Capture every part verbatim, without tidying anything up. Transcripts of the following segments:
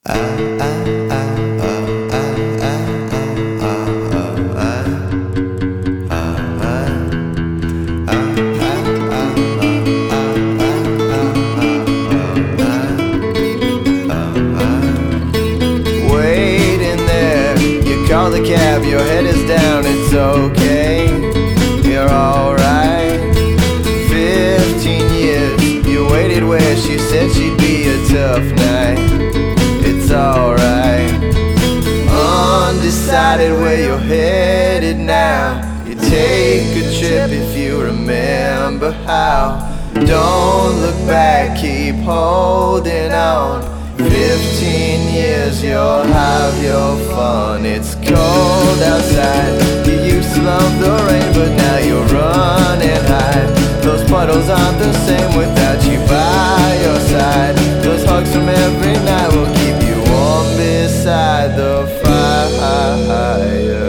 Call the cab, your head is down, it's okay, you're alright. Fifteen years, you waited where she said she'd be a tough night. It's alright. Undecided where you're headed now. You take a trip if you remember how. Don't look back, keep holding on. Fifteen years, you'll have your fun. It's cold outside. You used to love the rain, but now you're running high. Those puddles aren't the same without you by your side. Those hugs from every night will keep you warm beside the fire.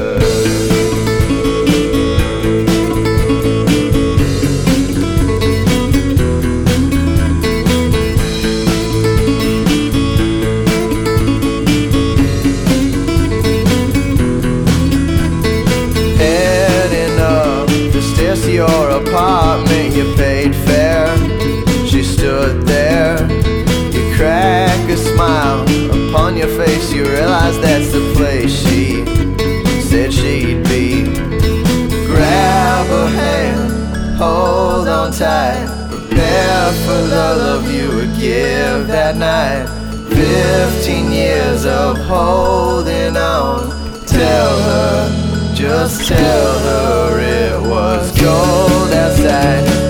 To your apartment, you paid fare. She stood there. You crack a smile upon your face. You realize that's the place she said she'd be. Grab her hand, hold on tight. Prepare for the love you would give that night. Fifteen years of holding on. Tell her, just tell her it was cold outside.